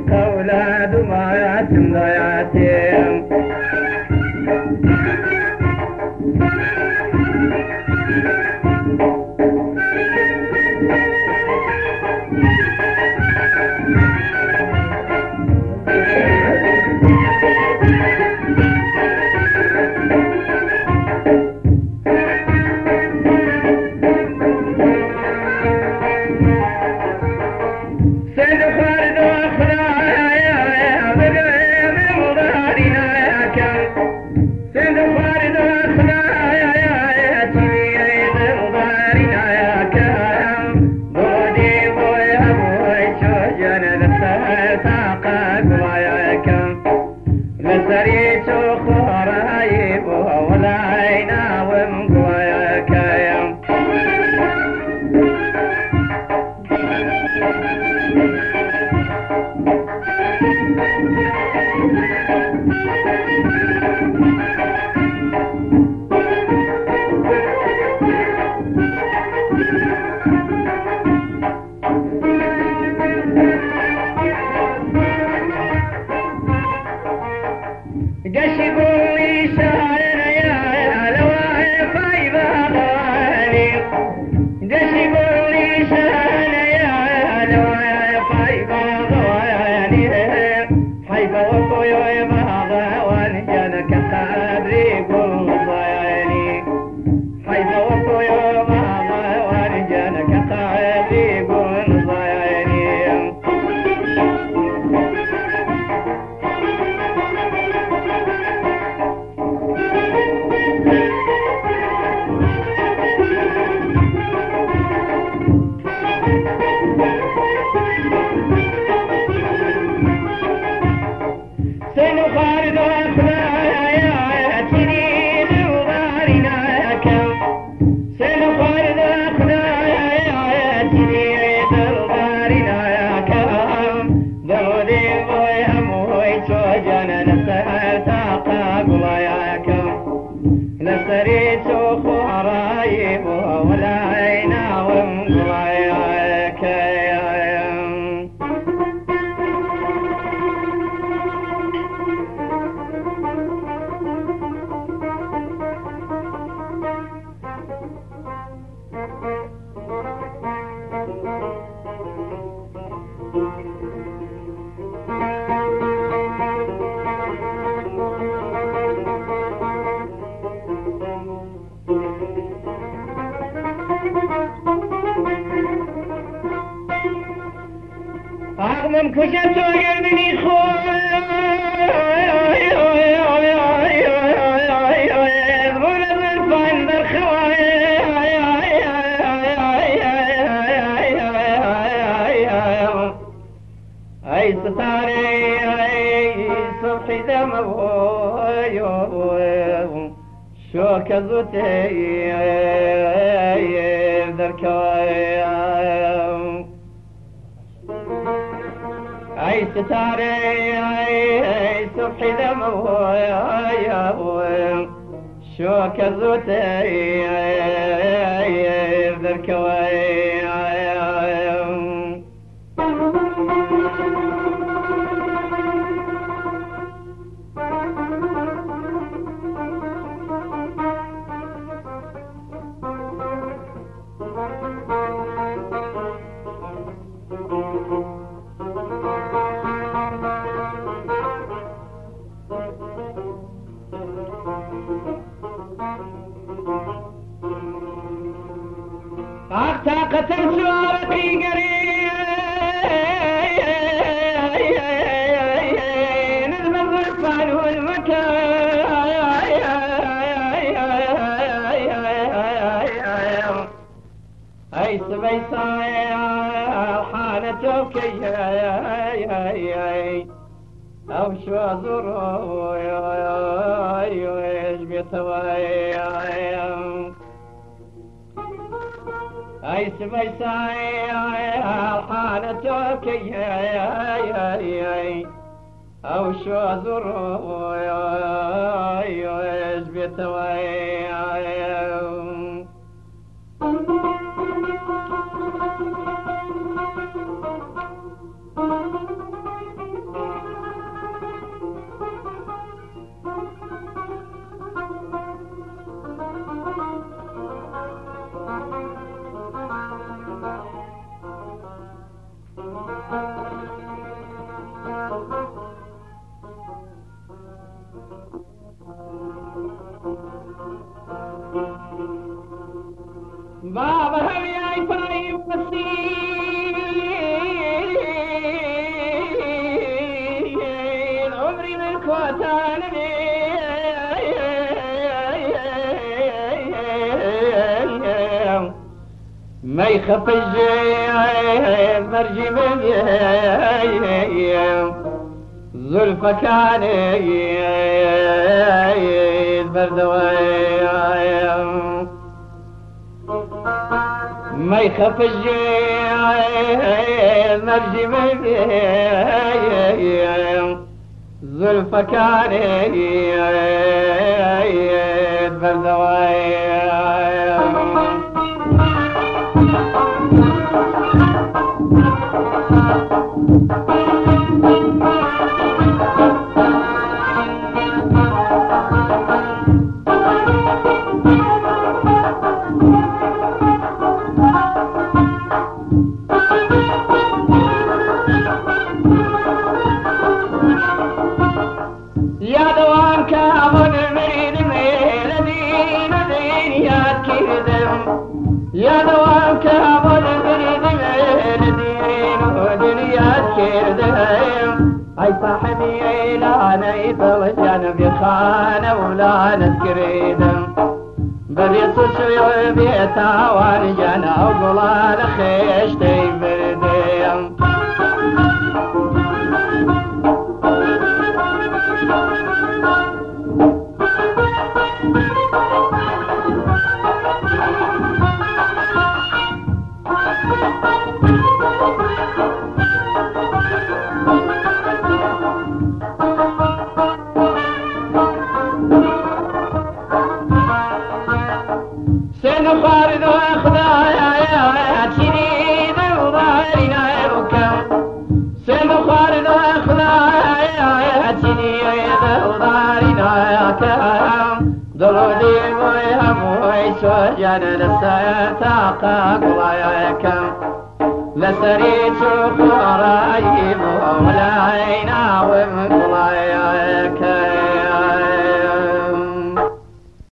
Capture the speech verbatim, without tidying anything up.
كأولاد ما يتم لا يتم أغمم كشت وقلبني خوي ظلم الفندر خوي أي ستاري أي صبحي دموي شوك زوتي ذركوي أي ستاري أي صبحي دموي شوك زوتي ذركوي طاقة شوارتي قريب نزم الظرفان والمكان أي سبي صايا حالة وكي أو شو زرو يجبي ثواي أي سبي صايا حالة وكي أو شو زرو يجبي ثواي بابا هم ياي باي وسيل عمري من كوتان ما يخف الجيل مرجي من زلفة كان بردوي ما يخف الجيل مرجي من زلفة كان بردوي يا دوام كابون مريد ميل دين دين يا كيدم يا دوام كابون مريد ميل دين دين يا كيدم اي صاحبي لا نيطل جنبي خانه ولا نذكريدم بريت شوي بيتا وارجانا وقلال خيشتي برديم سنخارد واخذها تريد وضارنا يبكم سنخارد واخذها تريد وضارنا يبكم ضروري ويهم ويسوجن لسيتاقا قلايكم لسريت قرايب ولا عينا ومقلايكم